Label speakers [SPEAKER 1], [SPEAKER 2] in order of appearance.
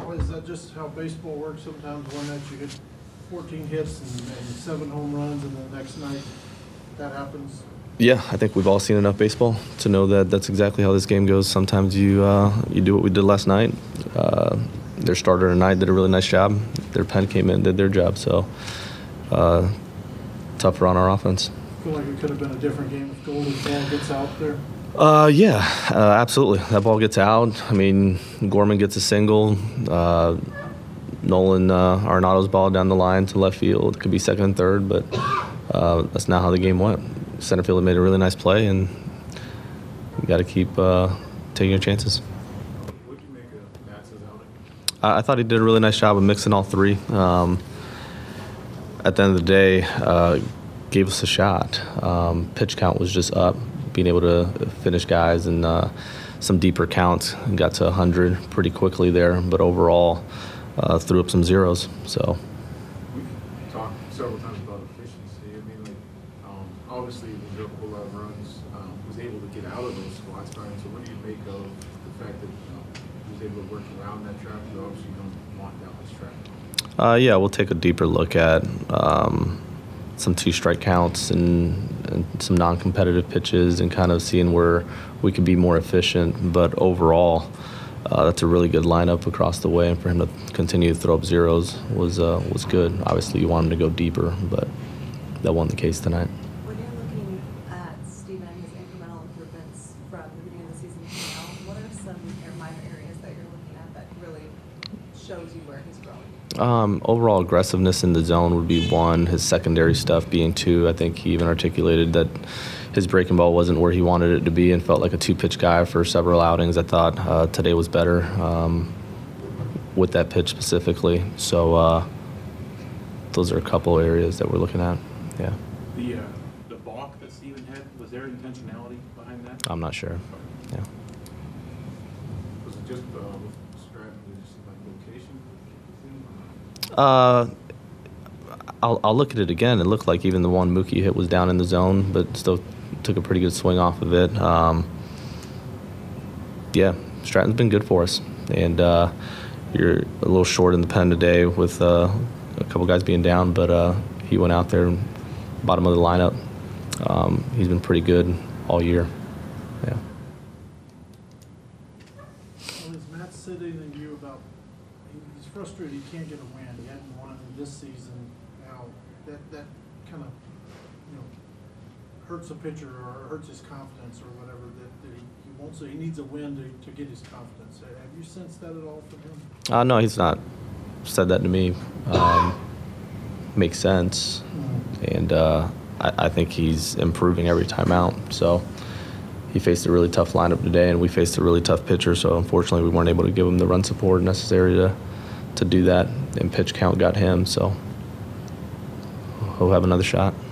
[SPEAKER 1] Well, is that just how baseball works? Sometimes one night you get 14 hits and 7 home runs, and the next night that happens?
[SPEAKER 2] Yeah, I think we've all seen enough baseball to know that that's exactly how this game goes. Sometimes you do what we did last night. Their starter tonight did a really nice job. Their pen came in, did their job. So tougher on our offense.
[SPEAKER 1] I feel like it could have been a different game if Golden's ball gets out there.
[SPEAKER 2] Yeah, absolutely. That ball gets out. I mean, Gorman gets a single. Nolan Arenado's ball down the line to left field. It could be second and third, but that's not how the game went. Center field made a really nice play, and you got to keep taking your chances.
[SPEAKER 3] What did you make of Matz's outing?
[SPEAKER 2] I thought he did a really nice job of mixing all three. At the end of the day, gave us a shot. Pitch count was just up, being able to finish guys and some deeper counts, and got to 100 pretty quickly there, but overall threw up some zeros. So
[SPEAKER 3] We've talked several times about efficiency. I mean, like, obviously, when you have a whole lot of runs, was able to get out of those spots. Right? So what do you make of the fact that he was able to work around that trap? You obviously don't want down this trap.
[SPEAKER 2] yeah, we'll take a deeper look at some 2-strike counts and some non-competitive pitches and kind of seeing where we could be more efficient. But overall, that's a really good lineup across the way, and for him to continue to throw up zeros was good. Obviously, you want him to go deeper, but that wasn't the case tonight.
[SPEAKER 4] When you're looking at Steven, his incremental improvements from the beginning of the season to now, what are some minor areas that you're looking at that really shows you where he's growing?
[SPEAKER 2] Overall aggressiveness in the zone would be one. His secondary stuff being two. I think he even articulated that his breaking ball wasn't where he wanted it to be and felt like a 2-pitch guy for several outings. I thought today was better with that pitch specifically. So those are a couple areas that we're looking at. Yeah.
[SPEAKER 5] The balk that Steven had, was there intentionality behind that?
[SPEAKER 2] I'm not sure. Yeah.
[SPEAKER 3] Was it just strategy, just like location?
[SPEAKER 2] I'll look at it again. It looked like even the one Mookie hit was down in the zone, but still took a pretty good swing off of it. Yeah, Stratton's been good for us, and you're a little short in the pen today with a couple guys being down, but he went out there, bottom of the lineup. He's been pretty good all year. Yeah.
[SPEAKER 1] Well, is Matt said anything to you about he's frustrated he can't get a win? He hadn't won it this season. Now that kind of hurts a pitcher or hurts his confidence or whatever. That he won't say he needs a win to get his confidence. Have you sensed that at all from him?
[SPEAKER 2] No, he's not said that to me. Makes sense, and I think he's improving every time out. So he faced a really tough lineup today, and we faced a really tough pitcher. So unfortunately, we weren't able to give him the run support necessary to do that. And pitch count got him. So he'll have another shot.